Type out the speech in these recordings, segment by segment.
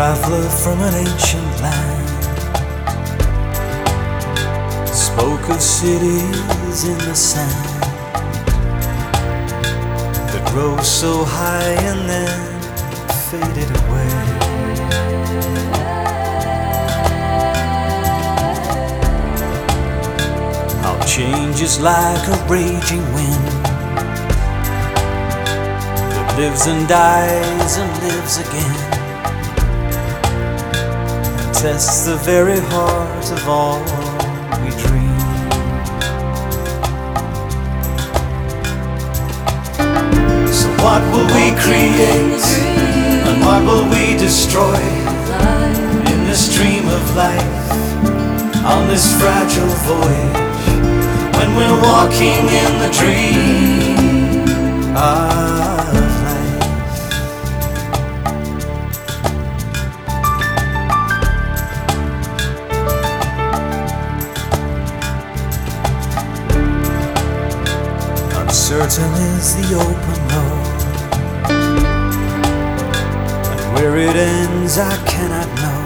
traveler from an ancient land spoke of cities in the sand that rose so high and then faded away. How change is like a raging wind that lives and dies and lives again, tests the very heart of all we dream. So what will we create and what will we destroy in this dream of life, on this fragile voyage, when we're walking in the dream of life? Uncertain is the open road, and where it ends I cannot know,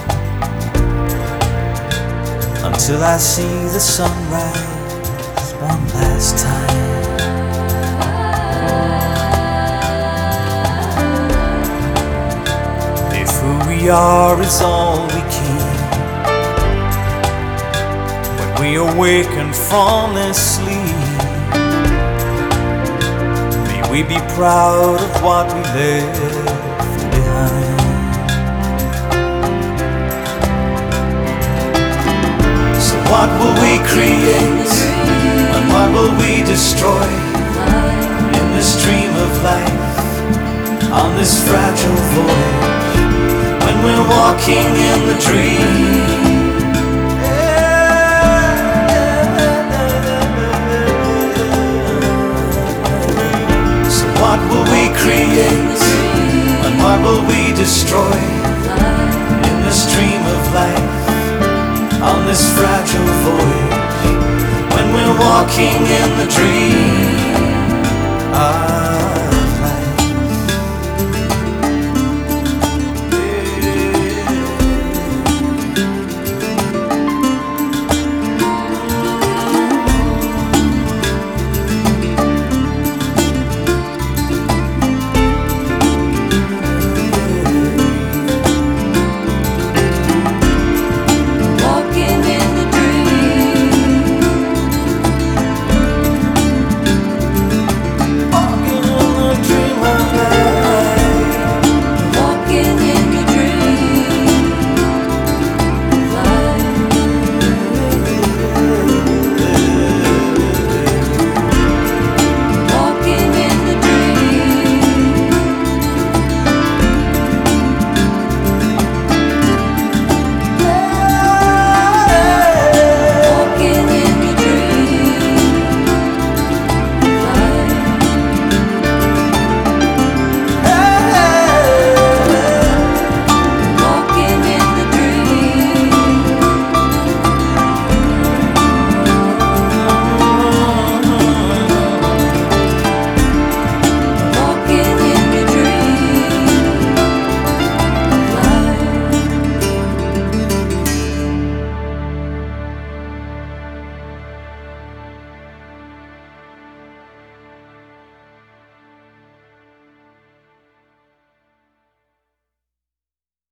until I see the sunrise one last time. If who we are is all we keep, when we awaken from this sleep, we be proud of what we left behind. So what will we create and what will we destroy in this dream of life, on this fragile voyage, when we're walking in the dream? What will we create and what will we destroy in this dream of life, on this fragile voyage, when we're walking in the dream?